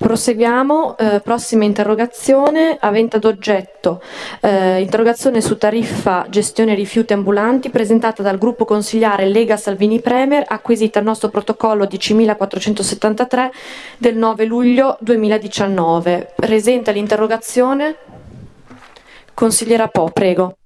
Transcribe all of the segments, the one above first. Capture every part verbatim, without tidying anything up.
Proseguiamo, eh, prossima interrogazione avente ad oggetto eh, interrogazione su tariffa gestione rifiuti ambulanti presentata dal gruppo consigliare Lega Salvini Premier, acquisita al nostro protocollo diecimilaquattrocentosettantatré del nove luglio duemiladiciannove. Presenta l'interrogazione consigliera Po, prego.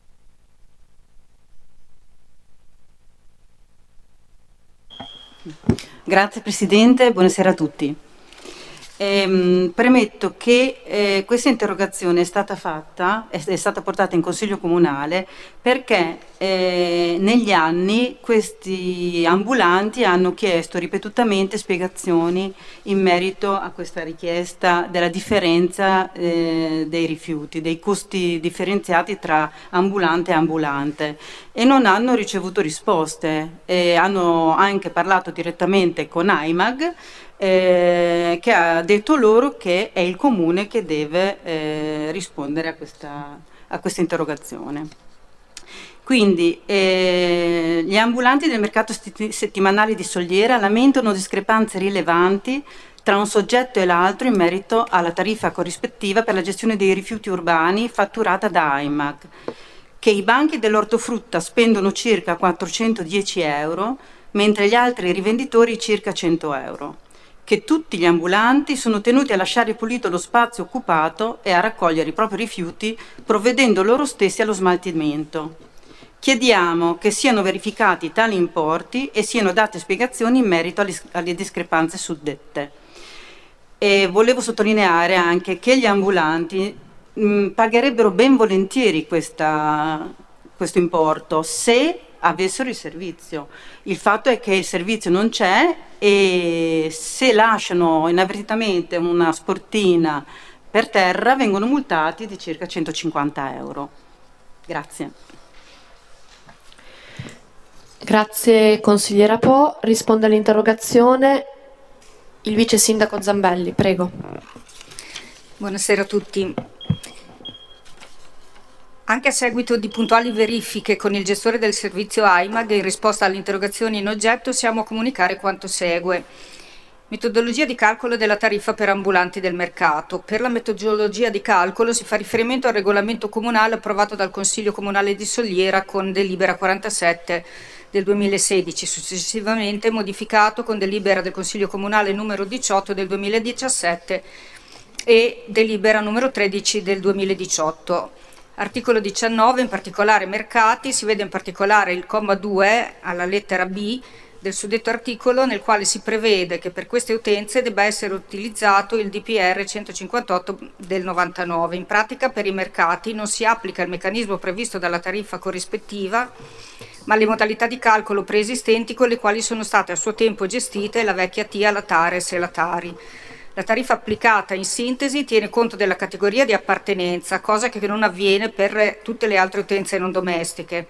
Grazie Presidente, buonasera a tutti. Ehm, premetto che eh, questa interrogazione è stata fatta, è, è stata portata in Consiglio Comunale perché eh, negli anni questi ambulanti hanno chiesto ripetutamente spiegazioni in merito a questa richiesta della differenza eh, dei rifiuti, dei costi differenziati tra ambulante e ambulante e non hanno ricevuto risposte. E hanno anche parlato direttamente con AIMAG, Eh, che ha detto loro che è il comune che deve eh, rispondere a questa, a questa interrogazione. Quindi eh, gli ambulanti del mercato settimanale di Soliera lamentano discrepanze rilevanti tra un soggetto e l'altro in merito alla tariffa corrispettiva per la gestione dei rifiuti urbani fatturata da AIMAG, che i banchi dell'ortofrutta spendono circa quattrocentodieci euro, mentre gli altri rivenditori circa cento euro. Che tutti gli ambulanti sono tenuti a lasciare pulito lo spazio occupato e a raccogliere i propri rifiuti, provvedendo loro stessi allo smaltimento. Chiediamo che siano verificati tali importi e siano date spiegazioni in merito alle, alle discrepanze suddette. E volevo sottolineare anche che gli ambulanti mh, pagherebbero ben volentieri questa, questo importo se avessero il servizio. Il fatto è che il servizio non c'è e se lasciano inavvertitamente una sportina per terra vengono multati di circa centocinquanta euro. Grazie. Grazie consigliera Po. Risponde all'interrogazione il vice sindaco Zambelli, prego. Buonasera a tutti. Anche a seguito di puntuali verifiche con il gestore del servizio AIMAG, in risposta alle interrogazioni in oggetto, siamo a comunicare quanto segue. Metodologia di calcolo della tariffa per ambulanti del mercato. Per la metodologia di calcolo si fa riferimento al regolamento comunale approvato dal Consiglio Comunale di Soliera con delibera quarantasette del duemilasedici, successivamente modificato con delibera del Consiglio Comunale numero diciotto del duemiladiciassette e delibera numero tredici del duemiladiciotto. Articolo diciannove, in particolare mercati, si vede in particolare il comma due alla lettera B del suddetto articolo, nel quale si prevede che per queste utenze debba essere utilizzato il D P R centocinquantotto del novantanove. In pratica per i mercati non si applica il meccanismo previsto dalla tariffa corrispettiva, ma le modalità di calcolo preesistenti con le quali sono state a suo tempo gestite la vecchia T I A, la Tares e la Tari. La tariffa applicata in sintesi tiene conto della categoria di appartenenza, cosa che non avviene per tutte le altre utenze non domestiche,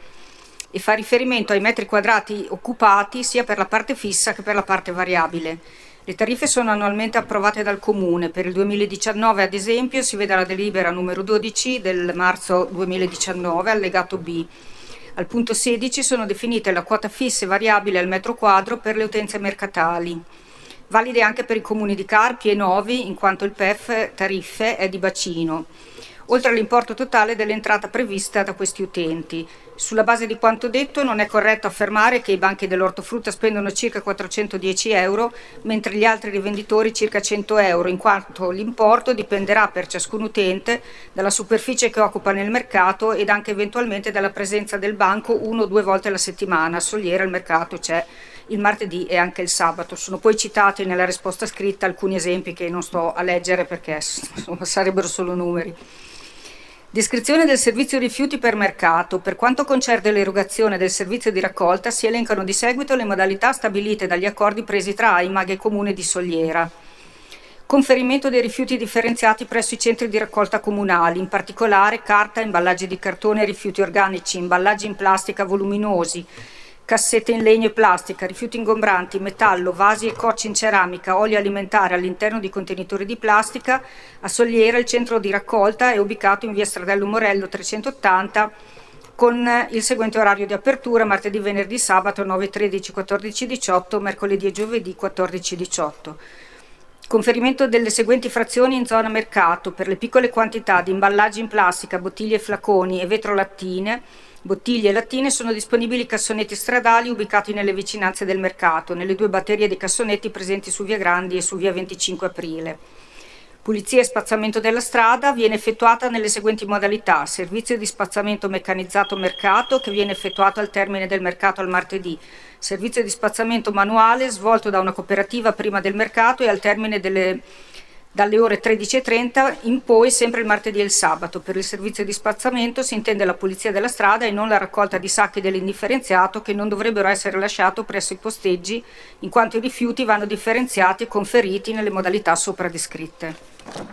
e fa riferimento ai metri quadrati occupati sia per la parte fissa che per la parte variabile. Le tariffe sono annualmente approvate dal Comune. Per il duemiladiciannove, ad esempio, si vede la delibera numero dodici del marzo duemiladiciannove, allegato B. Al punto sedici sono definite la quota fissa e variabile al metro quadro per le utenze mercatali, valide anche per i comuni di Carpi e Novi, in quanto il P E F tariffe è di bacino, oltre all'importo totale dell'entrata prevista da questi utenti. Sulla base di quanto detto non è corretto affermare che i banchi dell'ortofrutta spendono circa quattrocentodieci euro, mentre gli altri rivenditori circa cento euro, in quanto l'importo dipenderà per ciascun utente dalla superficie che occupa nel mercato ed anche eventualmente dalla presenza del banco uno o due volte alla settimana. A Soliera il mercato c'è il martedì e anche il sabato. Sono poi citati nella risposta scritta alcuni esempi che non sto a leggere perché insomma, sarebbero solo numeri. Descrizione del servizio rifiuti per mercato. Per quanto concerne l'erogazione del servizio di raccolta, si elencano di seguito le modalità stabilite dagli accordi presi tra AIMAG e Comune di Soliera. Conferimento dei rifiuti differenziati presso i centri di raccolta comunali, in particolare carta, imballaggi di cartone, rifiuti organici, imballaggi in plastica voluminosi, cassette in legno e plastica, rifiuti ingombranti, metallo, vasi e cocci in ceramica, olio alimentare all'interno di contenitori di plastica. A Soliera il centro di raccolta è ubicato in via Stradello Morello trecentottanta con il seguente orario di apertura: martedì, venerdì, sabato nove tredici, quattordici diciotto, mercoledì e giovedì quattordici diciotto. Conferimento delle seguenti frazioni in zona mercato per le piccole quantità di imballaggi in plastica, bottiglie e flaconi e vetrolattine. Bottiglie e lattine sono disponibili cassonetti stradali ubicati nelle vicinanze del mercato, nelle due batterie dei cassonetti presenti su via Grandi e su via venticinque aprile. Pulizia e spazzamento della strada viene effettuata nelle seguenti modalità: servizio di spazzamento meccanizzato mercato che viene effettuato al termine del mercato al martedì, servizio di spazzamento manuale svolto da una cooperativa prima del mercato e al termine delle, dalle ore tredici e trenta in poi sempre il martedì e il sabato. Per il servizio di spazzamento si intende la pulizia della strada e non la raccolta di sacchi dell'indifferenziato che non dovrebbero essere lasciati presso i posteggi in quanto i rifiuti vanno differenziati e conferiti nelle modalità sopra descritte.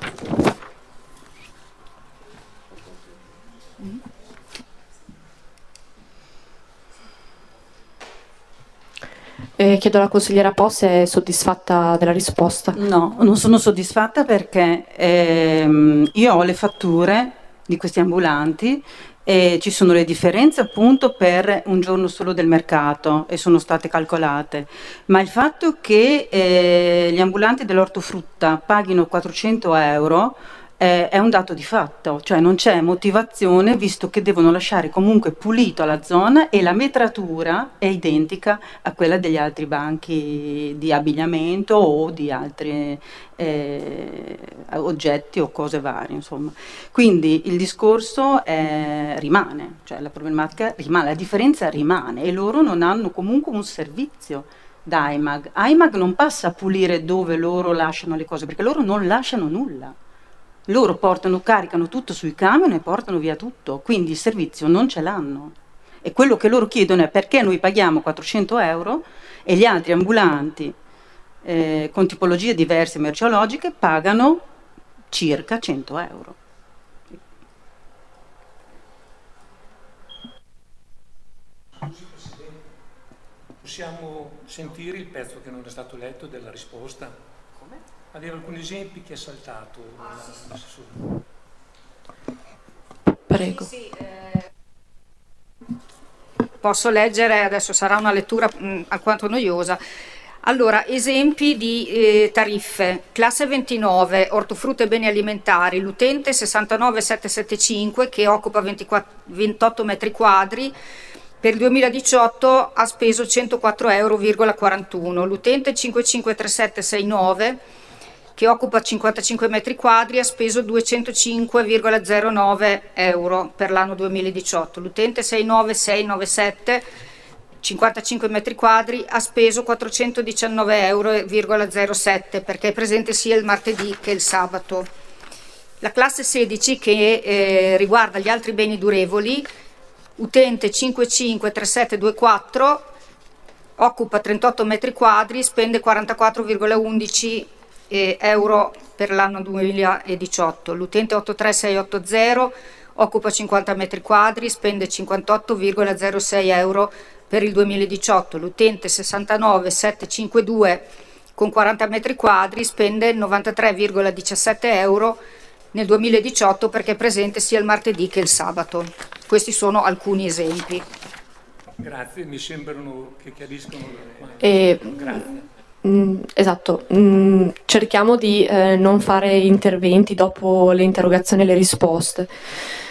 Eh, chiedo alla consigliera Po se è soddisfatta della risposta. No, non sono soddisfatta perché ehm, io ho le fatture di questi ambulanti e ci sono le differenze appunto per un giorno solo del mercato e sono state calcolate, ma il fatto che eh, gli ambulanti dell'ortofrutta paghino quattrocento euro eh, è un dato di fatto, cioè non c'è motivazione visto che devono lasciare comunque pulito la zona e la metratura è identica a quella degli altri banchi di abbigliamento o di altri eh, oggetti o cose varie, insomma. Quindi il discorso è, rimane, cioè la problematica rimane, la differenza rimane e loro non hanno comunque un servizio da I M A G. I M A G non passa a pulire dove loro lasciano le cose, perché loro non lasciano nulla. Loro portano, caricano tutto sui camion e portano via tutto, quindi il servizio non ce l'hanno. E quello che loro chiedono è perché noi paghiamo quattrocento euro e gli altri ambulanti eh, con tipologie diverse merceologiche pagano circa cento euro. Scusi Presidente, possiamo sentire il pezzo che non è stato letto della risposta? Aveva alcuni esempi che ha saltato l'assessore. Prego. Sì, sì, eh, posso leggere, adesso sarà una lettura mh, alquanto noiosa. Allora, esempi di eh, tariffe. Classe ventinove, ortofrutta e beni alimentari, l'utente sessantanove settecentosettantacinque che occupa ventiquattro, ventotto metri quadri. Per il duemiladiciotto ha speso centoquattro virgola quarantuno euro. L'utente cinquemilacinquecentotrentasette sessantanove che occupa cinquantacinque metri quadri ha speso duecentocinque virgola zero nove euro per l'anno duemiladiciotto. L'utente sei nove sei nove sette, cinquantacinque metri quadri, ha speso quattrocentodiciannove virgola zero sette euro perché è presente sia il martedì che il sabato. La classe sedici che eh, riguarda gli altri beni durevoli, utente cinquemilacinquecentotrentacinque trentasette ventiquattro, occupa trentotto metri quadri, spende quarantaquattro virgola undici euro per l'anno duemiladiciotto. L'utente ottantatré seicentottanta occupa cinquanta metri quadri, spende cinquantotto virgola zero sei euro per il duemiladiciotto. L'utente sessantanove settecentocinquantadue con quaranta metri quadri spende novantatré virgola diciassette euro nel duemiladiciotto perché è presente sia il martedì che il sabato. Questi sono alcuni esempi. Grazie, mi sembrano che chiariscono. E, Grazie. Mm, esatto, mm, cerchiamo di eh, non fare interventi dopo le interrogazioni e le risposte.